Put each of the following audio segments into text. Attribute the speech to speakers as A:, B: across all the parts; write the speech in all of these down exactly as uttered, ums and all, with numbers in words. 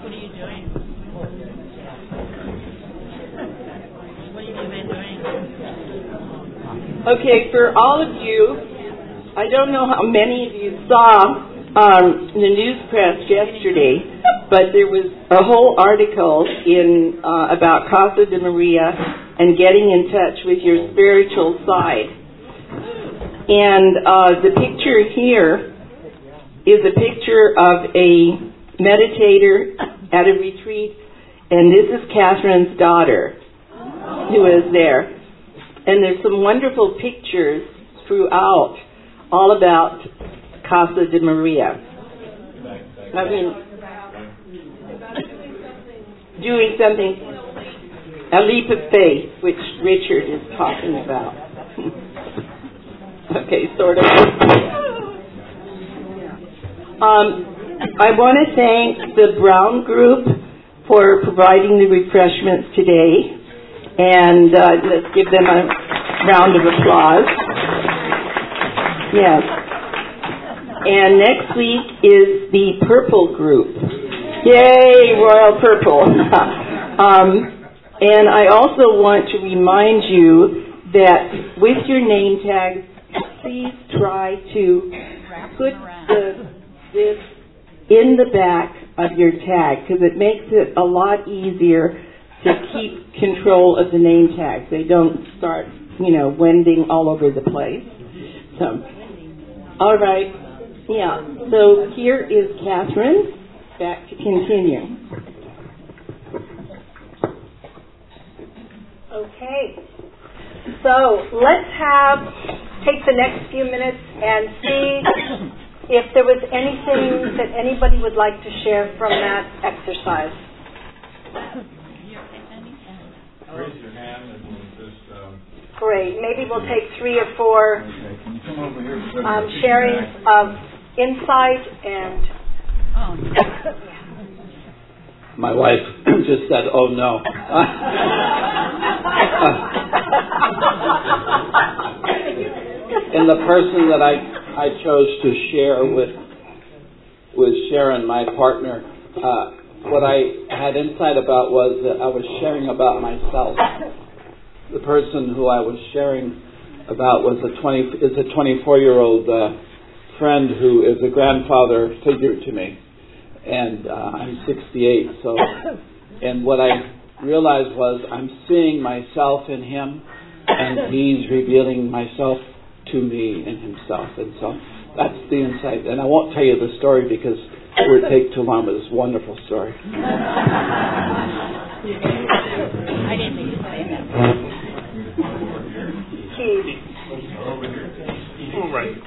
A: What are you doing? What have you been doing?
B: Okay, for all of you, I don't know how many of you saw um, the news press yesterday, but there was a whole article in uh, about Casa de Maria and getting in touch with your spiritual side. And uh, the picture here is a picture of a meditator at a retreat, and this is Catherine's daughter who is there. And there's some wonderful pictures throughout all about Casa de Maria. I mean, doing something, a leap of faith, which Richard is talking about. Okay, sort of. Um, I want to thank the Brown Group for providing the refreshments today. And uh, let's give them a round of applause. Yes. And next week is the Purple Group. Yay, Royal Purple. um, and I also want to remind you that with your name tags, please try to put the, this in the back of your tag, because it makes it a lot easier to keep control of the name tags. They don't start, you know, wending all over the place. So, all right. Yeah. So here is Catherine. Back to continue.
C: Okay. So let's have, take the next few minutes and see if there was anything that anybody would like to share from that exercise.
D: Raise your hand and we'll just... Um,
C: Great. Maybe we'll take three or four
D: okay. Can you come over here?
C: um, sharings of insight and...
A: Oh,
E: My wife just said, oh no. And the person that I, I chose to share with, with Sharon, my partner, uh, what I had insight about was that I was sharing about myself. The person who I was sharing about was a twenty is a twenty-four-year-old uh, friend who is a grandfather figure to me, and uh, I'm sixty-eight. So, and what I realized was I'm seeing myself in him, and he's revealing myself to me in himself, and so that's the insight. And I won't tell you the story because it would take too long, but it's a wonderful story.
A: I didn't think to say that.
C: Keith.
F: All right.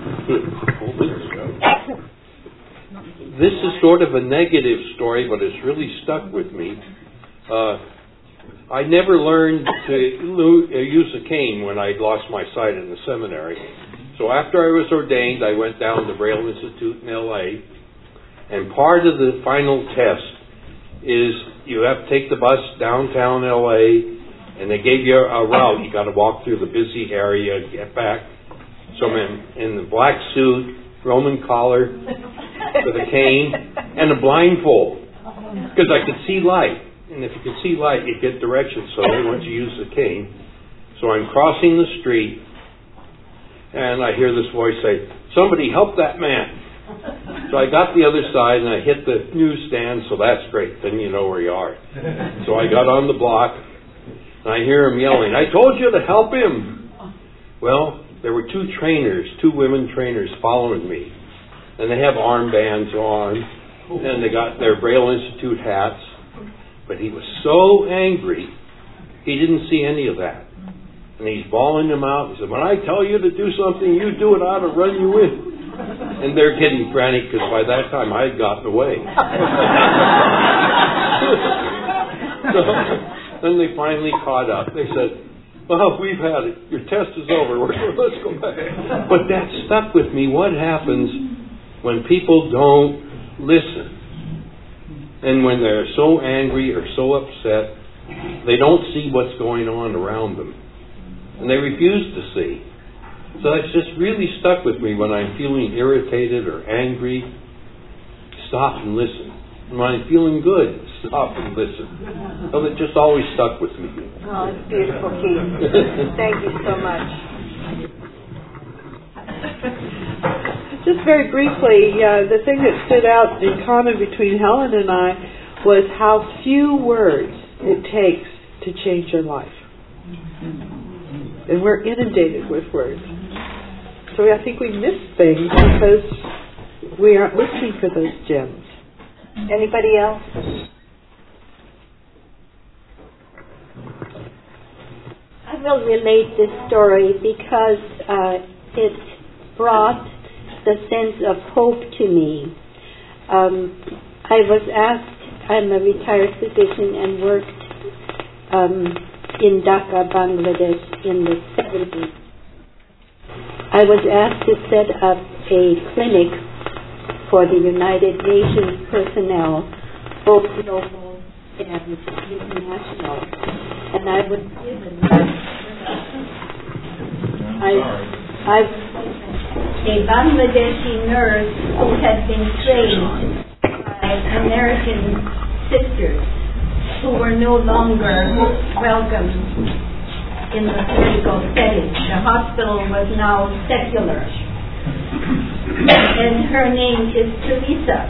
F: This is sort of a negative story, but it's really stuck with me. Uh, I never learned to use a cane when I lost my sight in the seminary. So after I was ordained, I went down to Braille Institute in L A, and part of the final test is you have to take the bus downtown L A, and they gave you a route. You got to walk through the busy area and get back. So I'm in, in the black suit, Roman collar, with a cane, and a blindfold, because I could see light. And if you could see light, you get directions. So they want you to use the cane. So I'm crossing the street, and I hear this voice say, "Somebody help that man." So I got the other side, and I hit the newsstand, so that's great. Then you know where you are. So I got on the block, and I hear him yelling, "I told you to help him." Well, there were two trainers, two women trainers following me. And they have armbands on, and they got their Braille Institute hats. But he was so angry, he didn't see any of that. And he's bawling them out. He said, "When I tell you to do something, you do it, I'll run you in." And they're getting frantic because by that time I had gotten away. So then they finally caught up. They said, "Well, we've had it. Your test is over. Let's go back." But that stuck with me. What happens when people don't listen? And when they're so angry or so upset, they don't see what's going on around them. And they refuse to see. So it's just really stuck with me when I'm feeling irritated or angry. Stop and listen. when I'm feeling good, stop and listen. So it just always stuck with me.
C: Oh, it's beautiful, Keith. Thank you so much.
G: Just very briefly, uh, the thing that stood out in common between Helen and I was how few words it takes to change your life. And we're inundated with words. So I think we miss things because we aren't listening for those gems.
C: Anybody else?
H: I will relate this story because uh, it brought the sense of hope to me. Um, I was asked, I'm a retired physician and worked um, in Dhaka, Bangladesh in the seventies. I was asked to set up a clinic for the United Nations personnel, both local and international. And I was given I, I, a Bangladeshi nurse who had been trained by American sisters who were no longer welcome in the clinical setting. The hospital was now secular. And her name is Teresa.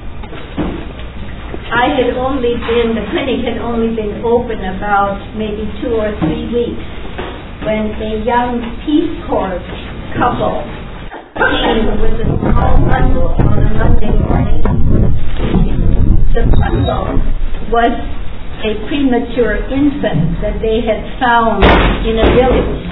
H: I had only been, the clinic had only been open about maybe two or three weeks when a young Peace Corps couple came with a small bundle on a Monday morning. The bundle was a premature infant that they had found in a village.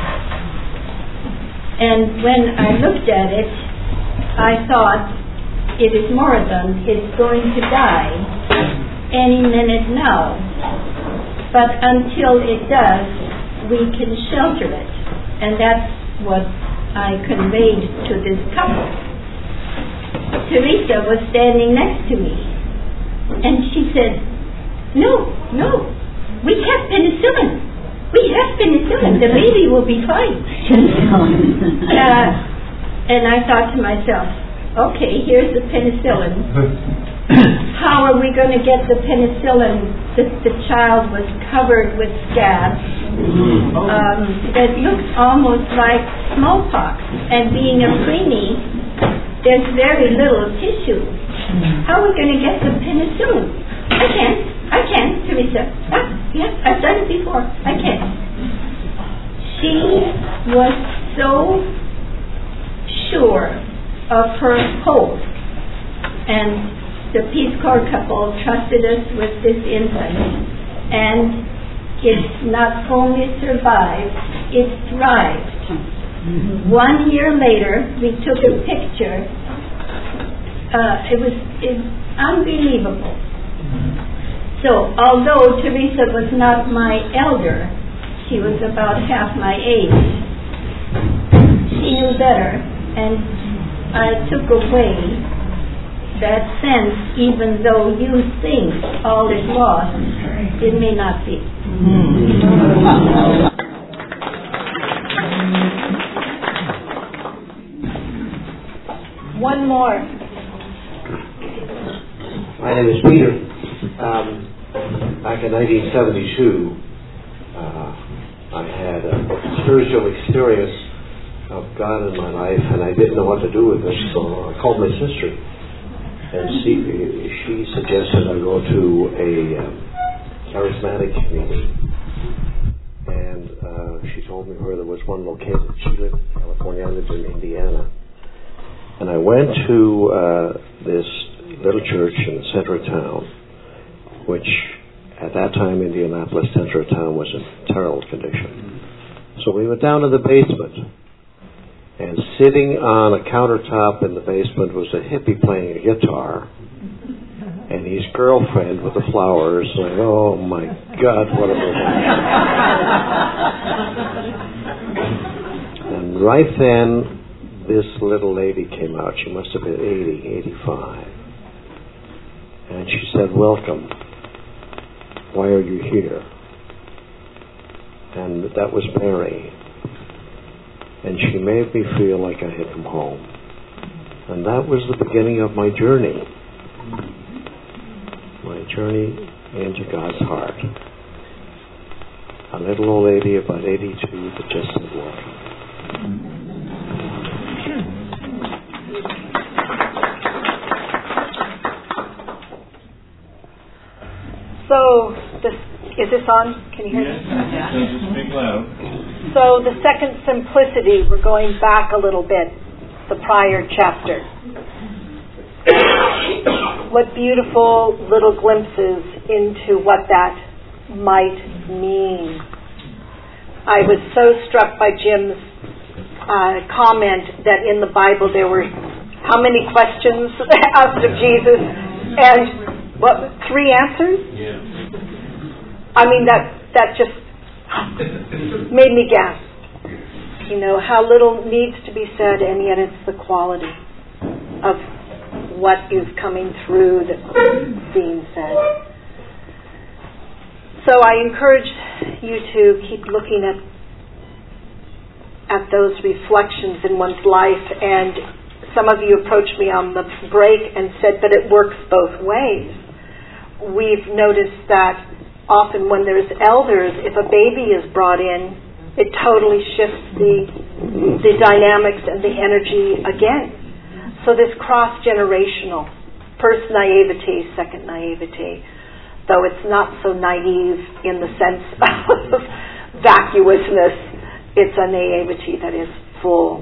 H: And when I looked at it, I thought, it is moribund, it's going to die any minute now. But until it does, we can shelter it. And that's what I conveyed to this couple. Teresa was standing next to me, and she said, no, no, we have penicillin. We have penicillin. The baby will be fine. uh, and I thought to myself, okay, here's the penicillin. How are we going to get the penicillin? The, the child was covered with scabs um, that looked almost like smallpox. And being a preemie, there's very little tissue. How are we going to get the penicillin? I can't. I can't, Teresa. Ah, yeah, I've done it before. I can't. She was so sure of her hope, and the Peace Corps couple trusted us with this infant, and it not only survived, it thrived. One year later, we took a picture. Uh, it was it, unbelievable. So, although Teresa was not my elder, she was about half my age. She knew better, and I took away that sense, even though you think all is lost, it may not be.
C: One more.
I: My name is Peter. Um, back in nineteen seventy-two, uh, I had a spiritual experience of God in my life, and I didn't know what to do with it, so I called my sister, and she, she suggested I go to a um, charismatic meeting, and uh, she told me where there was one located. She lived in California, I lived in Indiana, and I went to uh, this little church in the center of town, which at that time Indianapolis center of town was in terrible condition. So we went down to the basement, and sitting on a countertop in the basement was a hippie playing a guitar, and his girlfriend with the flowers, like, oh my God, what a romance. And right then, this little lady came out. She must have been eighty, eighty-five. And she said, welcome. Why are you here? And that was Mary. And she made me feel like I had come home. And that was the beginning of my journey. journey into God's heart. A little old lady, about eighty-two, but just started walking.
C: So, this, is this on? Can you hear
D: Yes,
C: me?
D: just speak loud.
C: So, the second simplicity, we're going back a little bit, the prior chapter. What beautiful little glimpses into what that might mean. I was so struck by Jim's uh, comment that in the Bible there were how many questions asked of Jesus and what, three answers?
D: Yeah.
C: I mean, that that just made me gasp. You know, how little needs to be said, and yet it's the quality of what is coming through that's being said. So I encourage you to keep looking at at those reflections in one's life, and some of you approached me on the break and said, but it works both ways. We've noticed that often when there's elders, if a baby is brought in, it totally shifts the the dynamics and the energy again. So this cross-generational, first naivete, second naivete, though it's not so naive in the sense of vacuousness, it's a naivete that is full.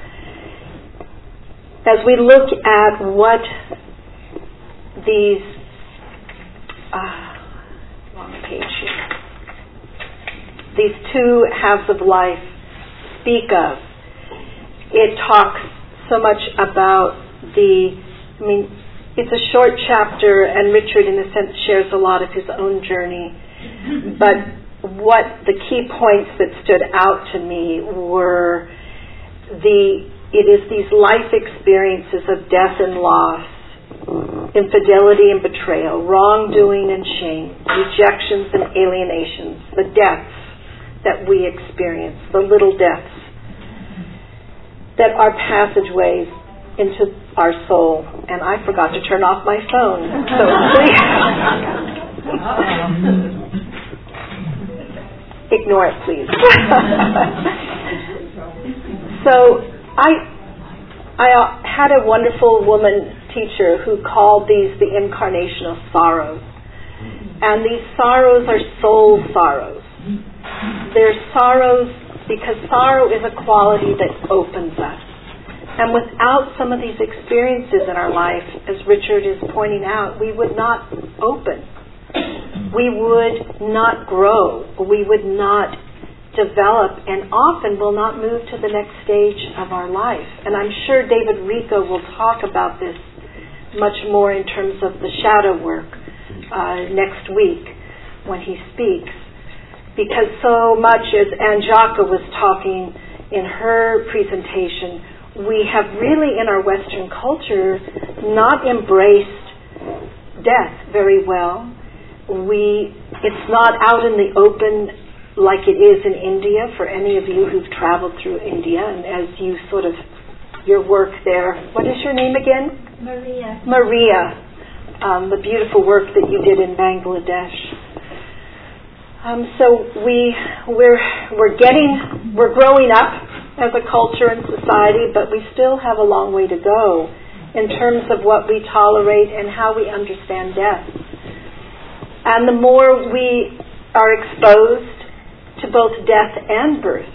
C: As we look at what these Uh, wrong page here. These two halves of life speak of. It talks so much about the, I mean, it's a short chapter, and Richard, in a sense, shares a lot of his own journey. But what the key points that stood out to me were the, it is these life experiences of death and loss, infidelity and betrayal, wrongdoing and shame, rejections and alienations, the deaths that we experience, the little deaths that are passageways into our soul. And I forgot to turn off my phone. So please ignore it, please. So I I had a wonderful woman teacher who called these the incarnation of sorrows. And these sorrows are soul sorrows. They're sorrows because sorrow is a quality that opens us. And without some of these experiences in our life, as Richard is pointing out, we would not open. We would not grow. We would not develop, and often will not move to the next stage of our life. And I'm sure David Rico will talk about this much more in terms of the shadow work uh, next week when he speaks. Because so much, as Anjaka was talking in her presentation, we have really in our Western culture not embraced death very well. We, it's not out in the open like it is in India, for any of you who've traveled through India, and as you sort of, your work there, what is your name again?
H: Maria.
C: Maria, um, the beautiful work that you did in Bangladesh. Um, so we, we're, we're getting, we're growing up as a culture and society, but we still have a long way to go in terms of what we tolerate and how we understand death. And the more we are exposed to both death and birth,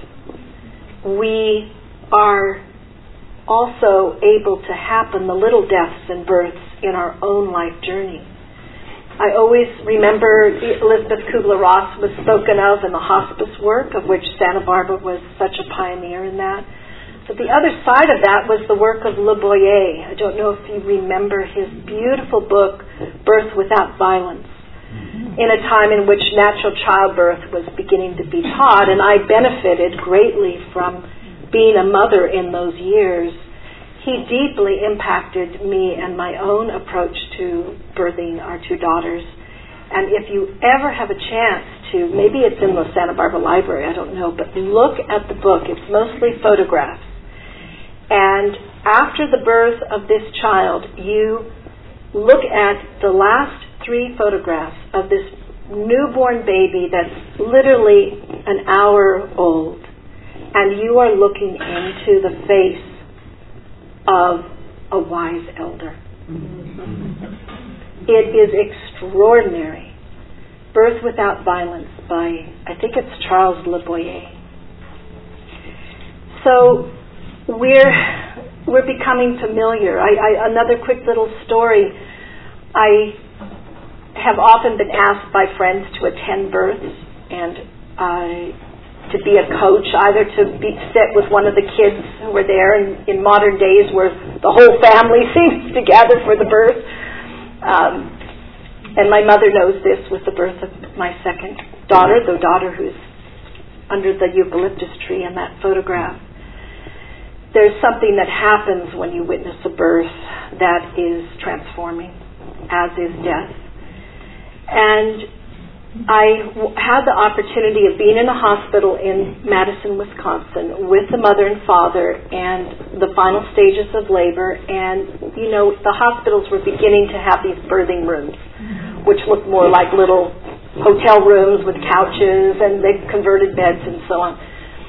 C: we are also able to happen the little deaths and births in our own life journey. I always remember Elizabeth Kubler-Ross was spoken of in the hospice work, of which Santa Barbara was such a pioneer in that. But the other side of that was the work of Le Boyer. I don't know if you remember his beautiful book, Birth Without Violence, in a time in which natural childbirth was beginning to be taught, and I benefited greatly from being a mother in those years. He deeply impacted me and my own approach to birthing our two daughters. And if you ever have a chance to, maybe it's in the Santa Barbara Library, I don't know, but look at the book. It's mostly photographs. And after the birth of this child, you look at the last three photographs of this newborn baby that's literally an hour old, and you are looking into the face of a wise elder. It is extraordinary. Birth Without Violence by, I think it's Charles Le Boyer. So we're we're becoming familiar. I, I, another quick little story. I have often been asked by friends to attend births and uh, to be a coach, either to be, sit with one of the kids who were there in, in modern days where the whole family seems to gather for the birth. Um, and my mother knows this with the birth of my second daughter, the daughter who's under the eucalyptus tree in that photograph. There's something that happens when you witness a birth that is transforming, as is death. And I w- had the opportunity of being in a hospital in Madison, Wisconsin with the mother and father and the final stages of labor. And, you know, the hospitals were beginning to have these birthing rooms, which looked more like little hotel rooms with couches, and they converted beds and so on.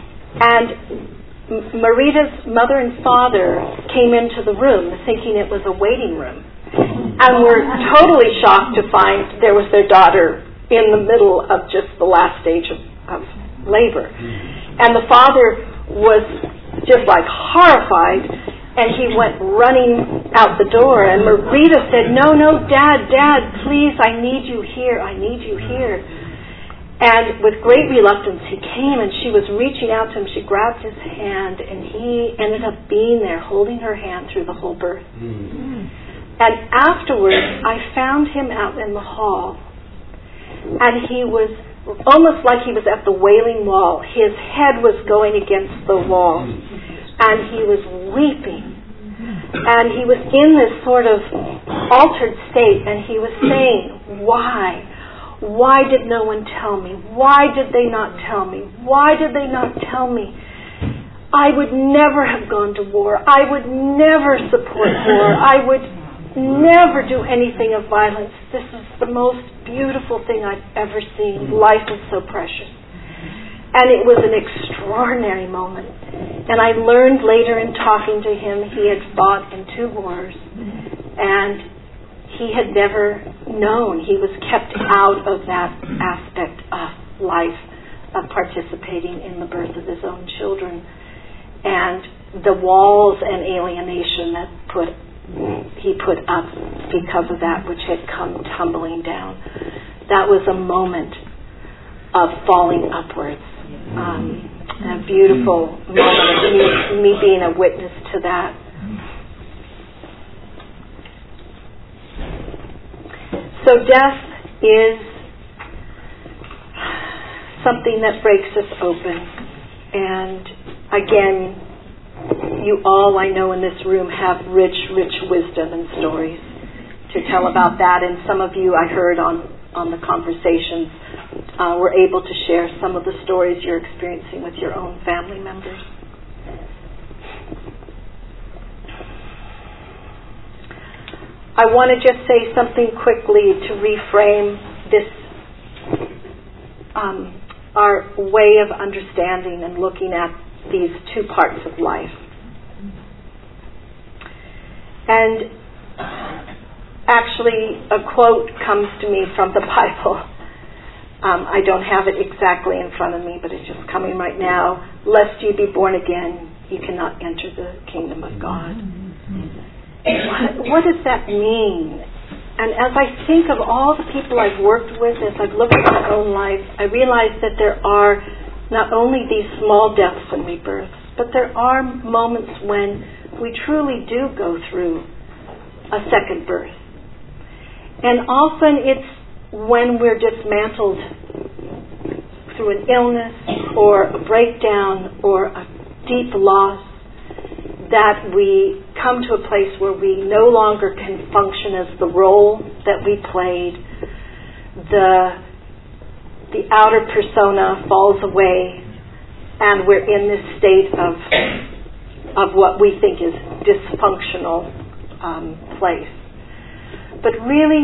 C: And Marita's mother and father came into the room thinking it was a waiting room, and were totally shocked to find there was their daughter in the middle of just the last stage of, of labor. And the father was just like horrified, and he went running out the door, and Marita said, no, no, Dad, Dad, please, I need you here, I need you here. And with great reluctance, he came, and she was reaching out to him. She grabbed his hand, and he ended up being there, holding her hand through the whole birth. Mm. And afterwards, I found him out in the hall, and he was almost like he was at the Wailing Wall. His head was going against the wall, and he was weeping. And he was in this sort of altered state, and he was saying, why? Why did no one tell me? Why did they not tell me? Why did they not tell me? I would never have gone to war. I would never support war. I would never do anything of violence. This is the most beautiful thing I've ever seen. Life is so precious. And it was an extraordinary moment. And I learned later in talking to him, he had fought in two wars. And he had never known. He was kept out of that aspect of life, of participating in the birth of his own children. And the walls and alienation that put he put up because of that, which had come tumbling down. That was a moment of falling upwards. Um, a beautiful moment of me, me being a witness to that. So death is something that breaks us open. And again, you all, I know in this room, have rich, rich wisdom and stories to tell about that. And some of you, I heard on, on the conversations, uh, were able to share some of the stories you're experiencing with your own family members. I want to just say something quickly to reframe this, um, our way of understanding and looking at these two parts of life. And actually, a quote comes to me from the Bible. Um, I don't have it exactly in front of me, but it's just coming right now. Lest you be born again, you cannot enter the kingdom of God. What, what does that mean? And as I think of all the people I've worked with, as I've looked at my own life, I realize that there are not only these small deaths and rebirths, but there are moments when we truly do go through a second birth. And often it's when we're dismantled through an illness or a breakdown or a deep loss that we come to a place where we no longer can function as the role that we played. The the outer persona falls away, and we're in this state of of what we think is dysfunctional um, place. But really,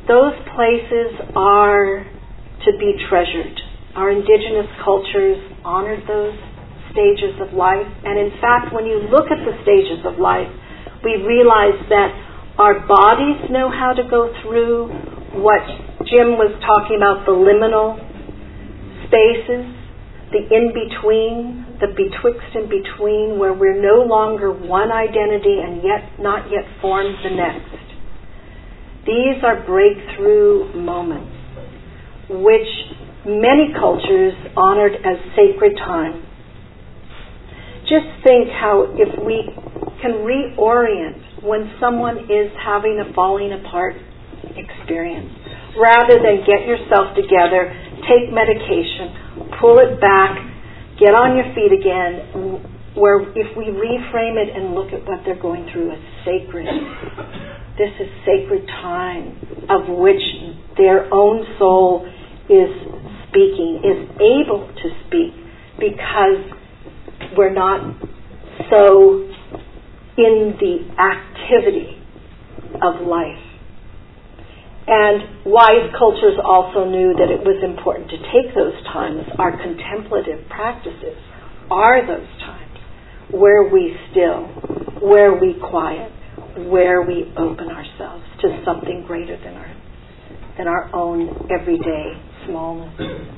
C: those places are to be treasured. Our indigenous cultures honored those stages of life. And in fact, when you look at the stages of life, we realize that our bodies know how to go through what Jim was talking about, the liminal spaces, the in-between, the betwixt and between, where we're no longer one identity and yet not yet formed the next. These are breakthrough moments, which many cultures honored as sacred time. Just think how if we can reorient when someone is having a falling apart experience, rather than get yourself together, take medication, pull it back, get on your feet again, where if we reframe it and look at what they're going through as sacred, this is sacred time of which their own soul is speaking, is able to speak, because we're not so in the activity of life. And wise cultures also knew that it was important to take those times. Our contemplative practices are those times where we still, where we quiet, where we open ourselves to something greater than our than our own everyday smallness.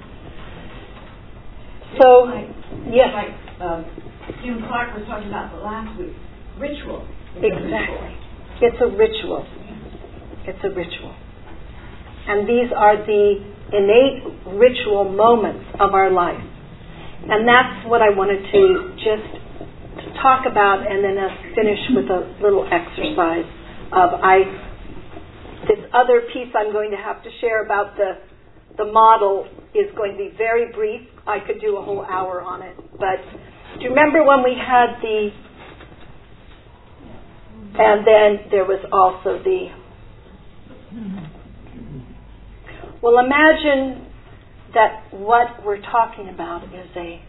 C: So,
J: like,
C: yes.
J: Like um, Jim Clark was talking about the last week. Ritual.
C: Exactly. It's a ritual. It's a ritual. And these are the innate ritual moments of our life. And that's what I wanted to just talk about, and then uh, finish with a little exercise of I. This other piece I'm going to have to share about the the model is going to be very brief. I could do a whole hour on it. But do you remember when we had the, and then there was also the, well, imagine that what we're talking about is a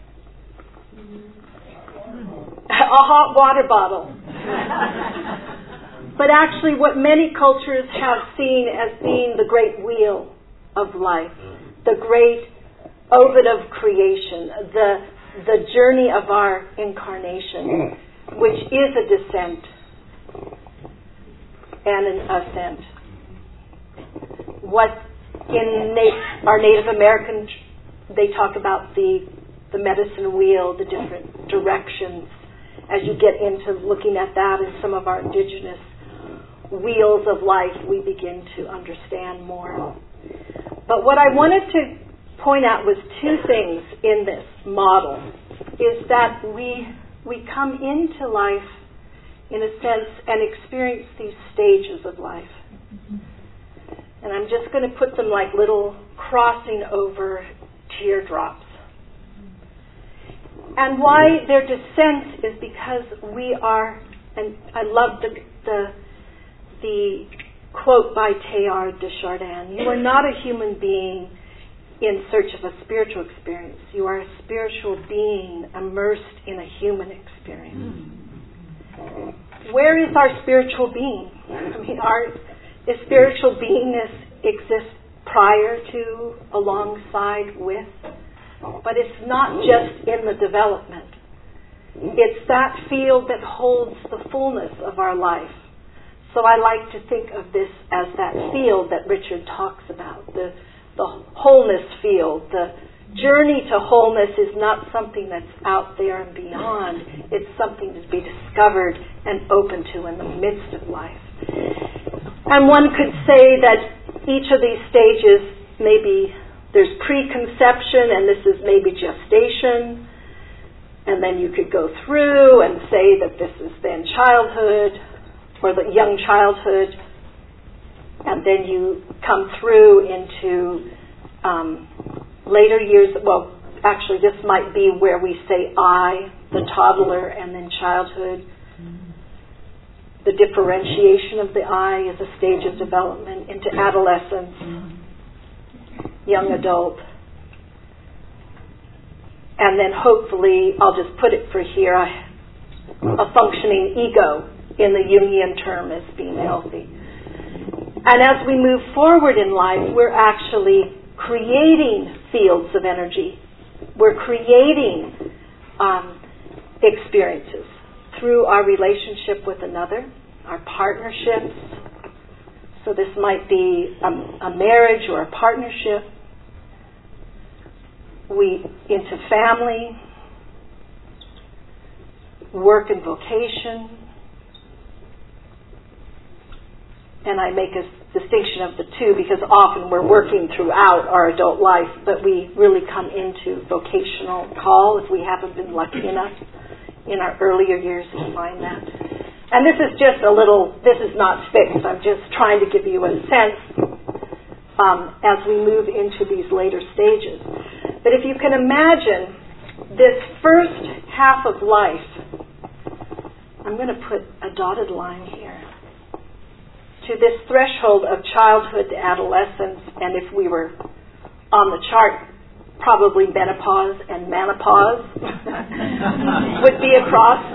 C: a hot water bottle. But actually what many cultures have seen as being the great wheel of life, the great ovid of creation, the the journey of our incarnation, which is a descent and an ascent. What in na- our Native American, they talk about the the medicine wheel, the different directions. As you get into looking at that in some of our indigenous wheels of life, we begin to understand more. But what I wanted to point out was two things in this model, is that we we come into life, in a sense, and experience these stages of life. And I'm just going to put them like little crossing over teardrops. And why their descent is because we are, and I love the the, the quote by Teilhard de Chardin, you are not a human being in search of a spiritual experience. You are a spiritual being immersed in a human experience. Mm. Where is our spiritual being? I mean, our is spiritual beingness exists prior to, alongside, with, but it's not just in the development. It's that field that holds the fullness of our life. So I like to think of this as that field that Richard talks about, the the wholeness field. The journey to wholeness is not something that's out there and beyond. It's something to be discovered and open to in the midst of life. And one could say that each of these stages, maybe there's preconception and this is maybe gestation, and then you could go through and say that this is then childhood or the young childhood, and then you come through into um, later years. Well, actually this might be where we say I, the toddler, and then childhood. The differentiation of the I is a stage of development into adolescence, young adult, and then hopefully, I'll just put it for here, a functioning ego in the Jungian term as being healthy. And as we move forward in life, we're actually creating fields of energy. We're creating um, experiences through our relationship with another, our partnerships. So this might be a, a marriage or a partnership. We into family, work and vocation. And I make a distinction of the two because often we're working throughout our adult life, but we really come into vocational call if we haven't been lucky enough in our earlier years to find that. And this is just a little, this is not fixed. I'm just trying to give you a sense um, as we move into these later stages. But if you can imagine this first half of life, I'm going to put a dotted line here, to this threshold of childhood to adolescence, and if we were on the chart, probably menopause and menopause would be across.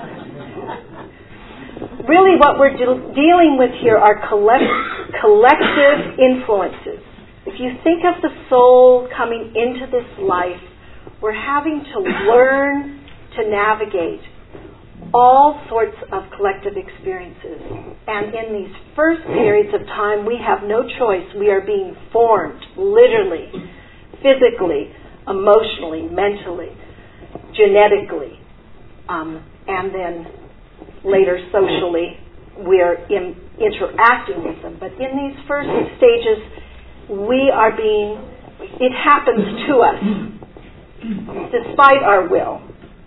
C: Really what we're de- dealing with here are collect- collective influences. If you think of the soul coming into this life, we're having to learn to navigate all sorts of collective experiences. And in these first periods of time, we have no choice. We are being formed, literally, physically, emotionally, mentally, genetically, um, and then later socially, we are in, interacting with them. But in these first stages, we are being, it happens to us, despite our will.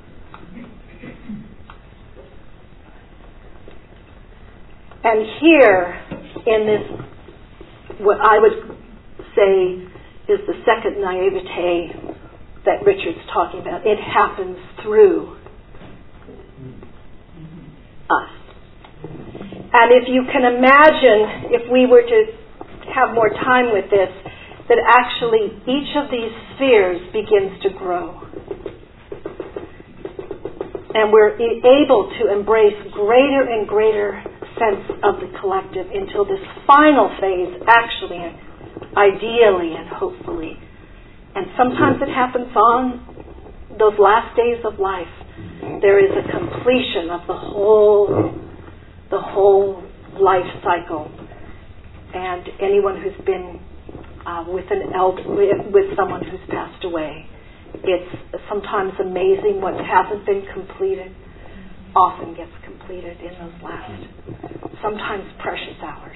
C: And here, in this, what I would say is the second naivete that Richard's talking about, it happens through us. And if you can imagine, if we were to have more time with this, that actually each of these spheres begins to grow. And we're able to embrace greater and greater sense of the collective until this final phase, actually, ideally and hopefully. And sometimes it happens on those last days of life. There is a completion of the whole, the whole life cycle. And anyone who's been uh, with an elder, with, with someone who's passed away, it's sometimes amazing what hasn't been completed often gets completed in those last, sometimes precious hours.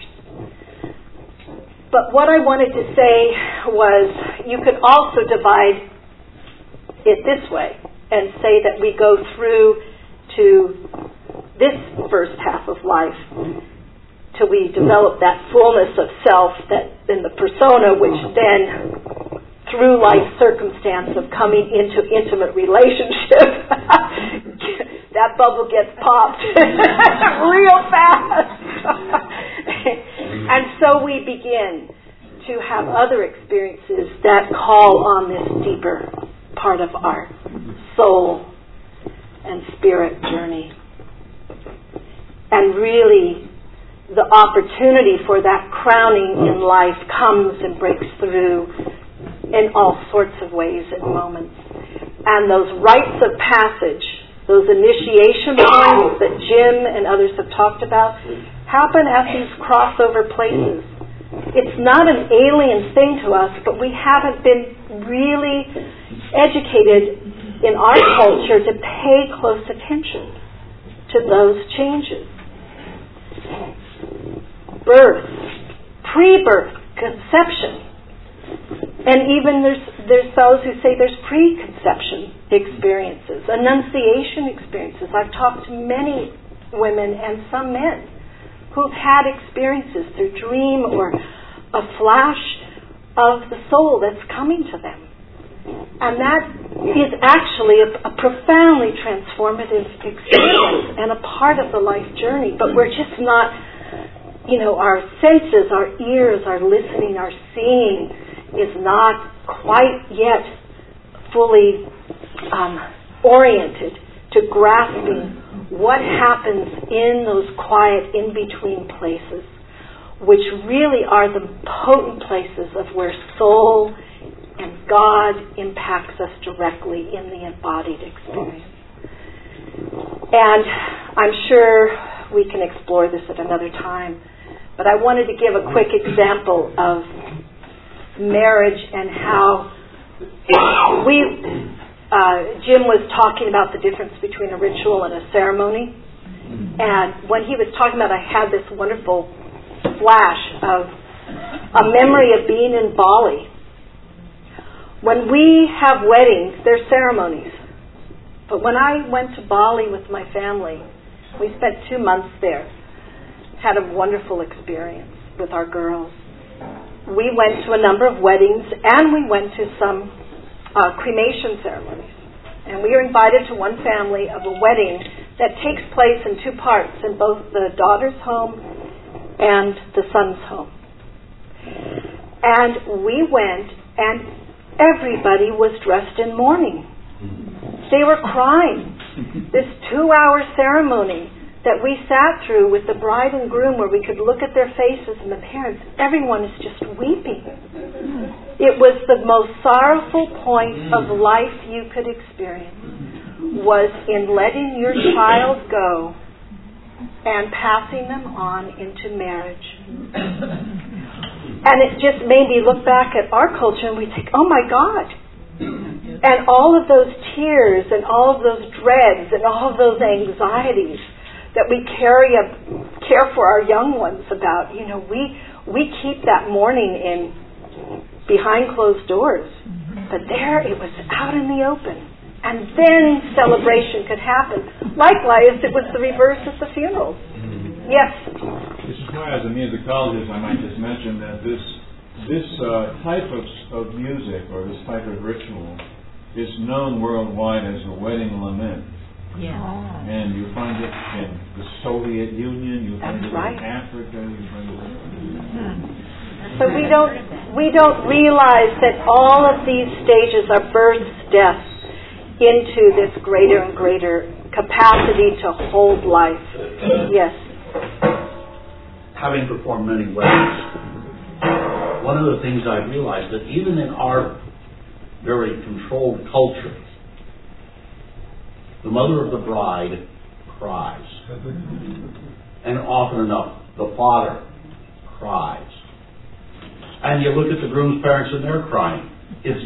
C: But what I wanted to say was you could also divide it this way and say that we go through to this first half of life till we develop that fullness of self, that in the persona, which then through life circumstance of coming into intimate relationship, that bubble gets popped real fast. And so we begin to have other experiences that call on this deeper part of our soul and spirit journey. And really, the opportunity for that crowning in life comes and breaks through in all sorts of ways and moments. And those rites of passage, those initiation points that Jim and others have talked about, happen at these crossover places. It's not an alien thing to us, but we haven't been really educated in our culture to pay close attention to those changes. Birth, pre-birth, conception. And even there's there's those who say there's preconception experiences, annunciation experiences. I've talked to many women and some men who've had experiences through dream or a flash of the soul that's coming to them. And that is actually a, a profoundly transformative experience and a part of the life journey. But we're just not, you know, our senses, our ears, our listening, our seeing is not quite yet fully um, oriented to grasping what happens in those quiet in-between places which really are the potent places of where soul and God impacts us directly in the embodied experience. And I'm sure we can explore this at another time, but I wanted to give a quick example of marriage and how we, uh, Jim was talking about the difference between a ritual and a ceremony. And when he was talking about it, I had this wonderful flash of a memory of being in Bali. When we have weddings, they're ceremonies. But when I went to Bali with my family, we spent two months there, had a wonderful experience with our girls. We went to a number of weddings, and we went to some uh, cremation ceremonies. And we were invited to one family of a wedding that takes place in two parts, in both the daughter's home and the son's home. And we went, and everybody was dressed in mourning. They were crying. This two-hour ceremony that we sat through with the bride and groom, where we could look at their faces and the parents, everyone is just weeping. It was the most sorrowful point of life you could experience, was in letting your child go and passing them on into marriage. And it just made me look back at our culture and we think, oh my God. And all of those tears and all of those dreads and all of those anxieties that we carry a, care for our young ones about, you know, we we keep that mourning in behind closed doors. But there it was out in the open. And then celebration could happen. Likewise, it was the reverse at the funerals. Yes?
D: This is why, as a musicologist, I might just mention that this this uh, type of, of music, or this type of ritual, is known worldwide as a wedding lament.
A: Yeah.
D: And you find it in the Soviet Union, you find
C: That's
D: it
C: right.
D: in Africa, you find it in...
C: So we don't we don't realize that all of these stages are birth steps into this greater and greater capacity to hold life. Yes.
K: Having performed many weddings, one of the things I realized that even in our very controlled culture, the mother of the bride cries. And often enough, the father cries. And you look at the groom's parents and they're crying. It's,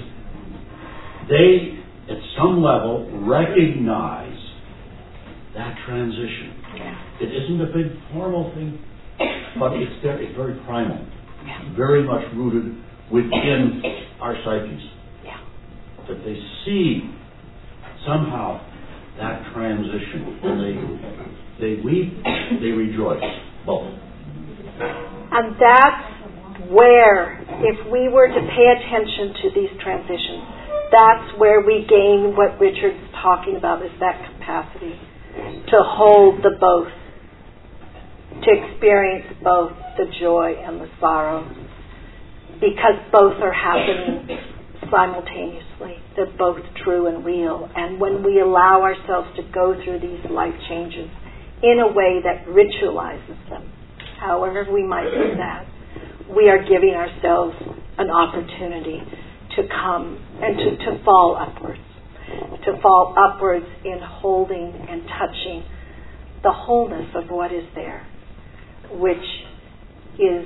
K: they, at some level, recognize that transition. It isn't a big formal thing, but it's there, it's very primal. Very much rooted within our psyches. That they see somehow that transition. And they they weep, they rejoice. Both.
C: And that's where, if we were to pay attention to these transitions, that's where we gain what Richard's talking about, is that capacity to hold the both, to experience both the joy and the sorrow, because both are happening simultaneously. They're both true and real. And when we allow ourselves to go through these life changes in a way that ritualizes them, however we might do that, we are giving ourselves an opportunity to come and to, to fall upwards. To fall upwards in holding and touching the wholeness of what is there, which is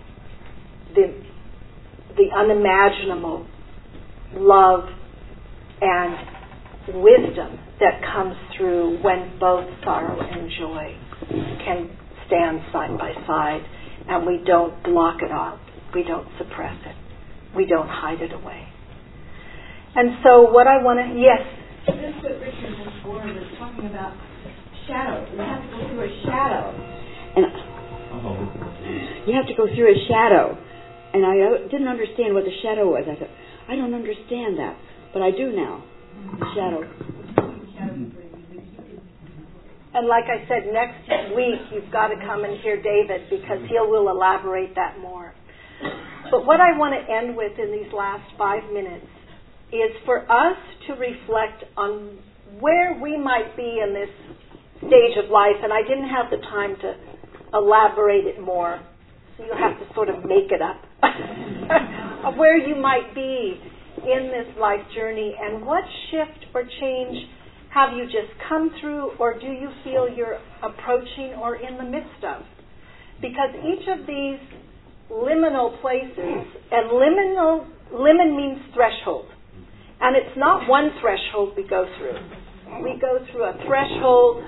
C: the the unimaginable love and wisdom that comes through when both sorrow and joy can stand side by side, and we don't block it out, we don't suppress it, we don't hide it away. And so what I want to, yes?
J: This is what Richard before was talking about shadow. You have to go through a shadow.
L: And you have to go through a shadow. And I didn't understand what the shadow was. I thought, I don't understand that. But I do now. The shadow.
C: And like I said, next week you've got to come and hear David, because he will elaborate that more. But what I want to end with in these last five minutes is for us to reflect on where we might be in this stage of life. And I didn't have the time to elaborate it more. so you'll have to sort of make it up, of where you might be in this life journey, and what shift or change have you just come through, or do you feel you're approaching or in the midst of? Because each of these liminal places, and liminal, limin means threshold, and it's not one threshold we go through. We go through a threshold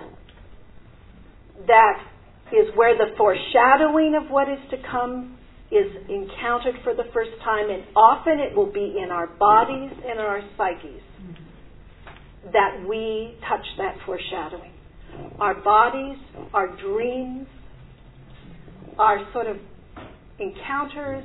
C: that is where the foreshadowing of what is to come is encountered for the first time, and often it will be in our bodies and in our psyches that we touch that foreshadowing. Our bodies, our dreams, our sort of encounters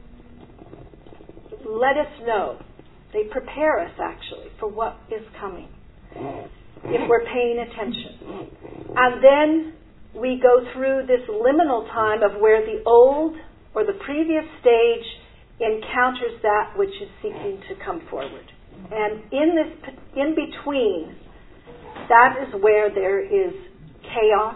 C: let us know. They prepare us, actually, for what is coming, if we're paying attention. And then we go through this liminal time of where the old or the previous stage encounters that which is seeking to come forward. And in this, in between, that is where there is chaos,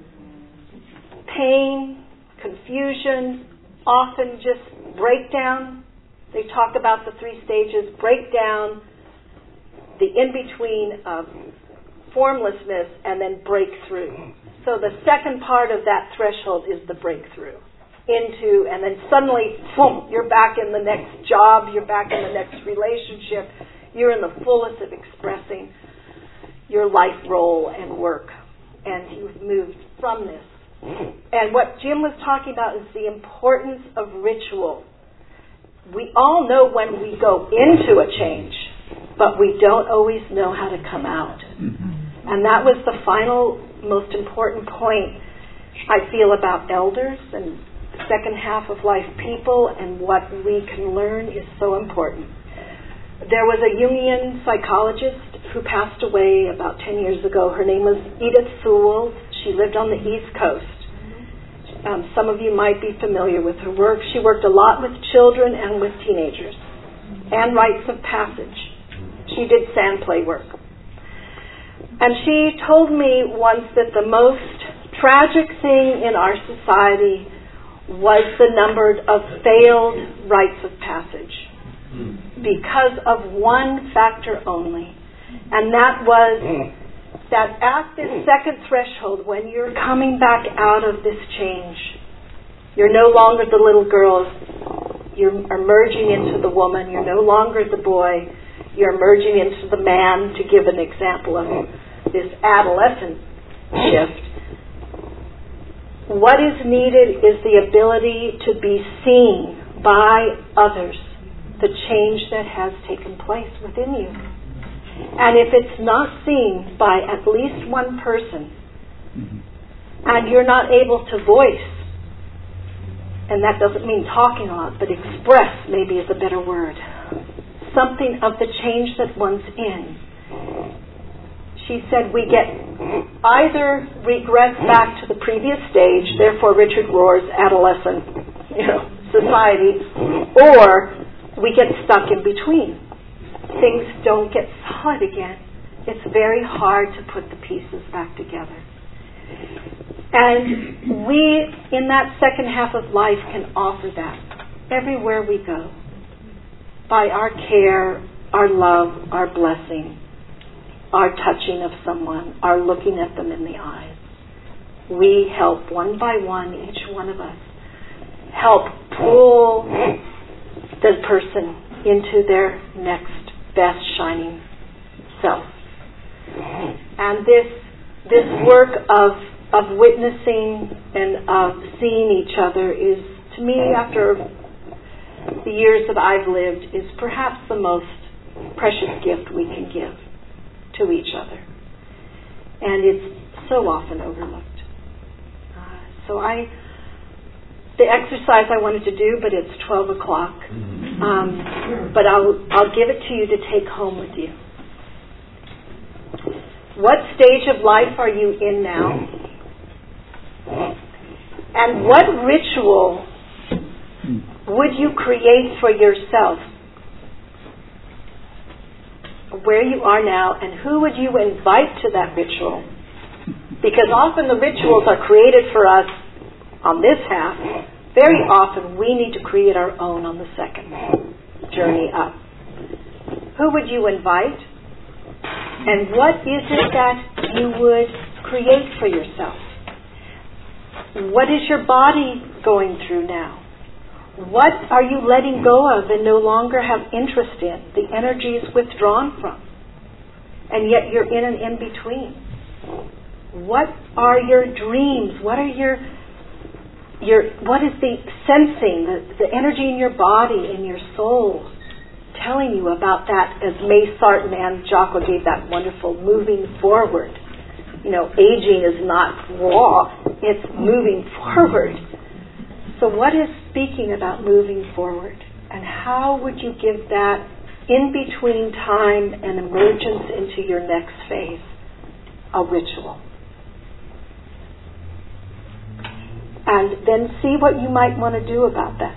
C: pain, confusion, often just breakdown. They talk about the three stages: breakdown, the in-between of formlessness, and then breakthrough. So the second part of that threshold is the breakthrough into, and then suddenly, boom, you're back in the next job, you're back in the next relationship, you're in the fullest of expressing your life role and work, and you've moved from this. And what Jim was talking about is the importance of ritual. We all know when we go into a change, but we don't always know how to come out. And that was the final, most important point I feel about elders and the second half of life people, and what we can learn is so important. There was a Jungian psychologist who passed away about ten years ago. Her name was Edith Sewell. She lived on the East Coast. Um, some of you might be familiar with her work. She worked a lot with children and with teenagers, and rites of passage. She did sand play work. And she told me once that the most tragic thing in our society was the number of failed rites of passage because of one factor only. And that was that at this second threshold, when you're coming back out of this change, you're no longer the little girl, you're merging into the woman, you're no longer the boy, you're merging into the man, to give an example of this adolescent shift. What is needed is the ability to be seen by others, the change that has taken place within you. And if it's not seen by at least one person, and you're not able to voice, and that doesn't mean talking a lot, but express maybe is a better word, something of the change that one's in. She said we get either regress back to the previous stage, therefore Richard Rohr's adolescent, you know, society, or we get stuck in between. Things don't get solid again. It's very hard to put the pieces back together. And we, in that second half of life, can offer that everywhere we go. By our care, our love, our blessing, our touching of someone, our looking at them in the eyes. We help one by one, each one of us, help pull the person into their next best shining self. And this this work of of witnessing and of seeing each other is, to me, after the years that I've lived, is perhaps the most precious gift we can give to each other. And it's so often overlooked. Uh, so I, the exercise I wanted to do, but it's twelve o'clock. Um, but I'll, I'll give it to you to take home with you. What stage of life are you in now? And what ritual would you create for yourself where you are now, and who would you invite to that ritual? Because often the rituals are created for us on this half, very often we need to create our own on the second journey up. Who would you invite? And what is it that you would create for yourself? What is your body going through now? What are you letting go of and no longer have interest in? The energy is withdrawn from. And yet you're in an in-between. What are your dreams? What are your, your what is the sensing, the, the energy in your body, in your soul, telling you about that, as May Sarton and Jocko gave that wonderful moving forward. You know, aging is not raw, it's moving forward. So what is speaking about moving forward? And how would you give that in between time and emergence into your next phase a ritual? And then see what you might want to do about that.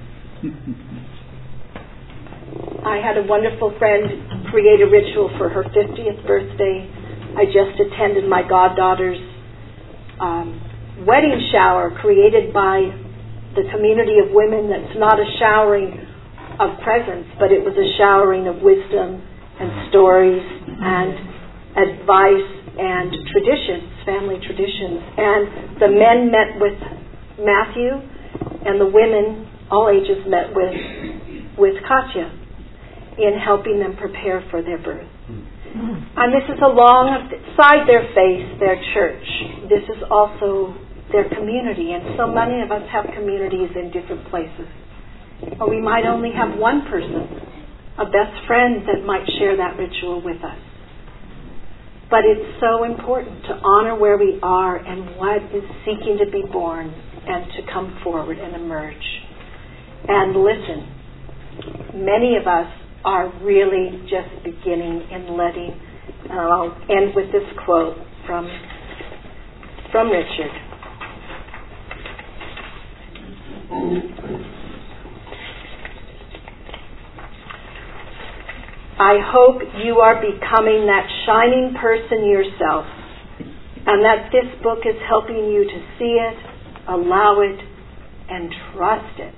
C: I had a wonderful friend create a ritual for her fiftieth birthday. I just attended my goddaughter's um, wedding shower created by the community of women. That's not a showering of presence, but it was a showering of wisdom and stories and advice and traditions, family traditions. And the men met with Matthew, and the women, all ages, met with with Katya in helping them prepare for their birth. And this is alongside their faith, their church. This is also their community. And so many of us have communities in different places. Or we might only have one person, a best friend that might share that ritual with us. But it's so important to honor where we are and what is seeking to be born and to come forward and emerge. And listen, many of us are really just beginning in letting, and I'll end with this quote from, from Richard. I hope you are becoming that shining person yourself, and that this book is helping you to see it, allow it, and trust it.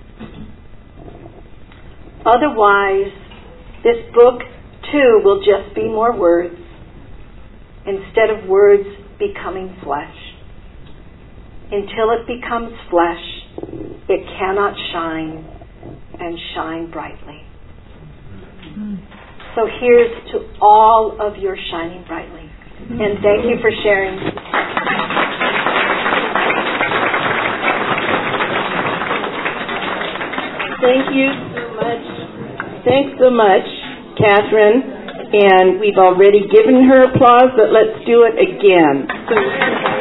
C: Otherwise, this book, too, will just be more words, instead of words becoming flesh. Until it becomes flesh, it cannot shine and shine brightly. So here's to all of your shining brightly. And thank you for sharing.
B: Thank you so much. Thanks so much, Catherine. And we've already given her applause, but let's do it again. So